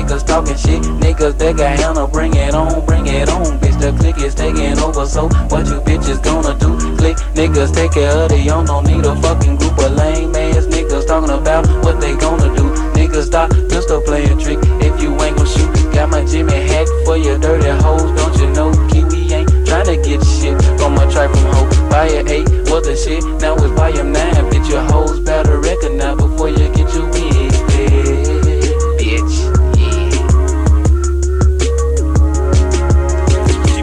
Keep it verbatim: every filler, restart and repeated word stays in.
niggas talking shit, niggas that got handle, bring it on, bring it on, bitch. The clique is taking over, so what you bitches gonna do? Click, niggas take care of their own, don't need a fucking group of lame ass niggas talking about what they gonna do. Niggas stop pistol playing trick,